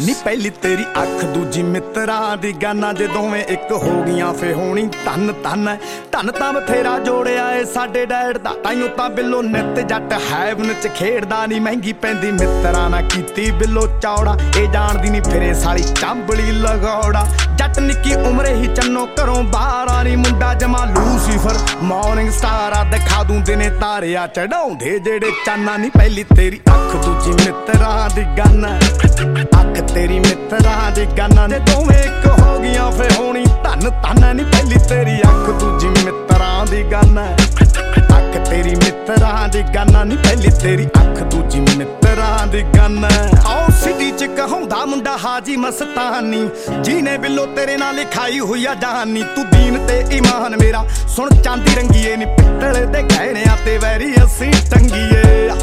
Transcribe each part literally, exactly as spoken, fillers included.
ਨੀ ਪਹਿਲੀ ਤੇਰੀ ਅੱਖ ਦੂਜੀ ਮਿੱਤਰਾਂ ਦੀ ਗਾਨਾ ਜੇ ਦੋਵੇਂ ਇੱਕ ਹੋ ਗਈਆਂ ਫੇ ਹੋਣੀ ਧੰਨ ਧੰਨ ਧੰਨ ਤਾਂ ਬਥੇਰਾ ਜੋੜਿਆ ਏ ਸਾਡੇ ਡੈਡ ਦਾ ਤਾਈਓ ਤਾਂ ਬਿੱਲੋ ਨਿੱਤ ਜੱਟ ਹੈਵਨ ਚ ਖੇਡਦਾ ਨੀ ਮਹਿੰਗੀ ਪੈਂਦੀ ਮਿੱਤਰਾਂ ਨਾ ਕੀਤੀ ਬਿੱਲੋ ਚੌੜਾ ਇਹ ਜਾਣਦੀ ਨੀ ਫਿਰੇ ਸਾਲੀ ਚਾਂਬਲੀ ਲਗੌੜਾ ਜੱਟ ਨਿੱਕੀ ਉਮਰੇ ਹੀ ਚੰਨੋ ਘਰੋਂ ਬਾਹਰ ਆ ਨੀ ਮੁੰਡਾ ਜਮਾ ਲੂਸੀਫਰ ਮਾਰਨਿੰਗ ਸਟਾਰ ਆ ਦਿਖਾ ਦੂੰ ਦਿਨੇ ਤਾਰਿਆ ਚੜਾਉਂਦੇ ਜਿਹੜੇ ਚਾਨਾ ਨੀ ਪਹਿਲੀ ਤੇਰੀ ਅੱਖ ਦੂਜੀ ਮਿੱਤਰਾਂ ਦੀ ਗਾਨਾ ਅੱਖ ਤੇਰੀ ਮਿੱਤਰਾਂ ਦੀ ਗਾਨਾ ਨੇ ਦੋਵੇਂ ਇੱਕ ਹੋ ਗਈਆਂ ਫੇ ਹੋਣੀ ਧੰਨ ਧੰਨ ਨੀ ਪਹਿਲੀ ਤੇਰੀ ਅੱਖ ਦੂਜੀ ਮਿੱਤਰਾਂ ਦੀ ਗਾਨਾ ਅੱਖ ਤੇਰੀ ਮਿੱਤਰਾਂ ਦੀ ਗਾਨਾ ਨੀ ਪਹਿਲੀ ਤੇਰੀ ਅੱਖ ਦੂਜੀ ਮਿੱਤਰਾਂ ਦੀ ਗਾਨਾ ਆਓ ਸਿਟੀ ਚ ਕਹਾਉਂਦਾ ਮੁੰਡਾ ਹਾਜੀ ਮਸਤਾਨੀ ਜਿਹਨੇ ਬਿੱਲੋ ਤੇਰੇ ਨਾਲ ਲਿਖਾਈ ਹੋਈ ਆ ਜਹਾਨੀ ਤੂੰ ਦੀਨ ਤੇ ਈਮਾਨ ਮੇਰਾ ਸੁਣ ਚਾਂਦੀ ਰੰਗੀਏ ਨੀ ਪਿੱਤਲ ਦੇ ਗਹਿਣਿਆਂ ਤੇ ਵੈਰੀ ਅਸੀਂ ਟੰਗੀਏ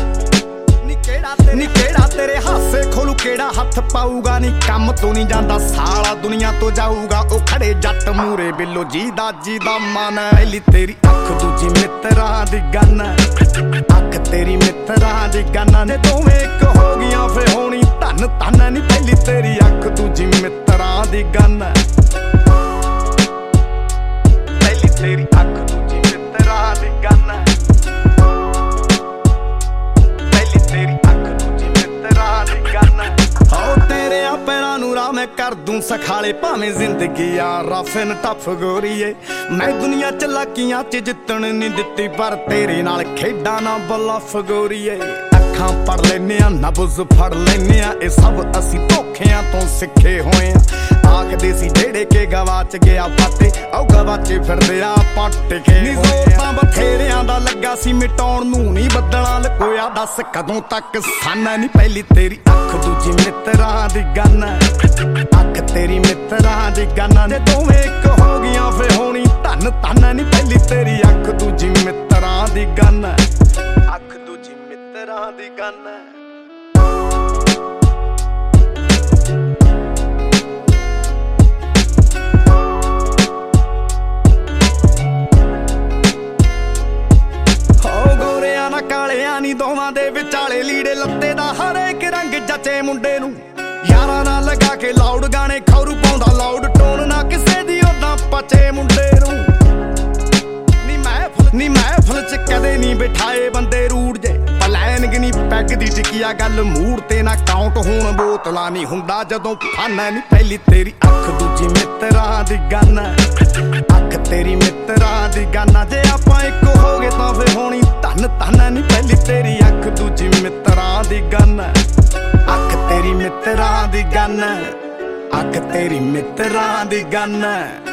ਨੀ ਕਿਹੜਾ ਤੇਰੇ ਹਾਸੇ ਖੋਲੂ ਕਿਹੜਾ ਹੱਥ ਪਾਊਗਾ ਨੀ ਕੰਮ ਤੋਂ ਨਹੀਂ ਜਾਂਦਾ ਸਾਲਾ ਦੁਨੀਆ ਤੋਂ ਜਾਊਗਾ ਉਹ ਖੜੇ ਜੱਟ ਮੂਰੇ ਬਿੱਲੋ ਜੀ ਦਾ ਜੀ ਦਾ ਮਨ ਪਹਿਲੀ ਤੇਰੀ ਅੱਖ ਦੂਜੀ ਮਿੱਤਰਾਂ ਦੀ ਗਾਨਾ ਅੱਖ ਤੇਰੀ ਮਿੱਤਰਾਂ ਦੀ ਗਾਨਾ ਨੇ ਦੋਵੇਂ ਇੱਕ ਹੋ ਗਈਆਂ ਫੇ ਹੋਣੀ ਧੰਨ ਧੰਨ ਨੀ ਪਹਿਲੀ ਤੇਰੀ ਅੱਖ ਦੂਜੀ ਮਿੱਤਰਾਂ ਦੀ ਗਾਨਾ ਪਹਿਲੀ ਤੇਰੀ ਅੱਖ ਦੂਜੀ ਮਿੱਤਰਾਂ ਦੀ ਗਾਨਾ ਮੈਂ ਕਰ ਦੂੰ ਸਖਾਲੇ ਭਾਵੇਂ ਜ਼ਿੰਦਗੀ ਆ ਰਫ ਐਂਡ ਟਫ ਗੋਰੀਏ ਮੈਂ ਦੁਨੀਆ ਚ ਲਾਕੀਆਂ ਚ ਜਿੱਤਣ ਨਹੀਂ ਦਿੱਤੀ ਪਰ ਤੇਰੇ ਨਾਲ ਖੇਡਾਂ ਨਾ ਬਲਫ ਗੋਰੀਏ ਅੱਖਾਂ ਪੜ ਲੈਨੇ ਆ ਨਬਜ਼ ਫੜ ਲੈਨੇ ਆ ਇਹ ਸਭ ਅਸੀਂ ਧੋਖਿਆਂ ਤੋਂ ਸਿੱਖੇ ਹੋਏ ਆ ਆਖਦੇ ਸੀ ਜਿਹੜੇ ਕੇ ਗਵਾਚ ਗਿਆ ਫਾਤੇ ਉਹ ਗਵਾਚੇ ਫਿਰਦੇ ਆ ਪੱਟ ਕੇ ਨੀ ਜ਼ੋਰ ਤਾਂ ਬਥੇਰਿਆਂ ਦਾ ਲੱਗਾ ਸੀ ਮਿਟਾਉਣ ਨੂੰ ਨਹੀਂ ਬੱਦਲਾਂ ਲਕੋਇਆ ਦੱਸ ਕਦੋਂ ਤੱਕ ਸਾਨਾ ਨੀ ਪਹਿਲੀ ਤੇਰੀ ਅੱਖ ਦੂਜੀ ਮਿੱਤਰਾਂ ਦੀ ਗਾਨਾ ਅੱਖ ਤੇਰੀ ਮਿੱਤਰਾਂ ਦੀ ਗਾਨਾ ਨੇ ਦੋਵੇਂ ਇੱਕ ਹੋ ਗਈਆਂ ਫੇ ਹੋਣੀ ਧੰਨ ਧੰਨ ਨੀ ਪਹਿਲੀ ਤੇਰੀ ਅੱਖ ਦੂਜੀ ਮਿੱਤਰਾਂ ਦੀ ਗਾਨਾ ਅੱਖ ਦੂਜੀ ਮਿੱਤਰਾਂ ਦੀ ਗਾਨਾ ਕਾਲਿਆਂ ਨੀ ਦੋਵਾਂ ਦੇ ਵਿਚਾਲੇ ਲੀੜੇ ਲੱਤੇ ਦਾ ਹਰੇਕ ਰੰਗ ਜੱਚੇ ਮੁੰਡੇ ਨੂੰ ਯਾਰਾਂ ਨਾਲ ਲਗਾ ਕੇ ਲਾਊਡ ਗਾਣੇ ਖੌਰੂ ਪਾਉਂਦਾ ਲਾਊਡ ਟੋਨ ਨਾ ਕਿਸੇ ਦੀ ਉਦਾਂ ਪਚੇ ਮੁੰਡੇ ਨੂੰ ਨੀ ਮਹਿਫਲ ਨੀ ਮਹਿਫਲ ਚ ਕਦੇ ਨਹੀਂ ਬਿਠਾਏ ਬੰਦੇ ਰੂੜ ਜੇ ਪਲੈਨਗ ਨੀ ਪੈਗ ਦੀ ਟਿਕਿਆ ਗੱਲ ਮੂਡ ਤੇ ਨਾ ਕਾਊਂਟ ਹੋਣ ਬੋਤਲਾਂ ਨਹੀਂ ਹੁੰਦਾ ਜਦੋਂ ਫਾਨਾ ਨੀ ਪਹਿਲੀ ਤੇਰੀ ਅੱਖ ਦੂਜੀ ਮਿੱਤਰਾਂ ਦੀ ਗਾਨਾ ਅੱਖ ਤੇਰੀ ਮਿੱਤਰਾਂ ਦੀ ਗਾਨਾ ਜੇ ਆਪਾਂ ਇੱਕ ਹੋ ਗਏ ਤਾਂ ਫੇ ਹੋਣੀ ਧੰਨ ਧੰਨ ਨੀ ਪਹਿਲੀ ਤੇਰੀ ਅੱਖ ਦੂਜੀ ਮਿੱਤਰਾਂ ਦੀ ਗਾਨਾ ਅੱਖ ਤੇਰੀ ਮਿੱਤਰਾਂ ਦੀ ਗਾਨਾ ਅੱਖ ਤੇਰੀ ਮਿੱਤਰਾਂ ਦੀ ਗਾਨਾ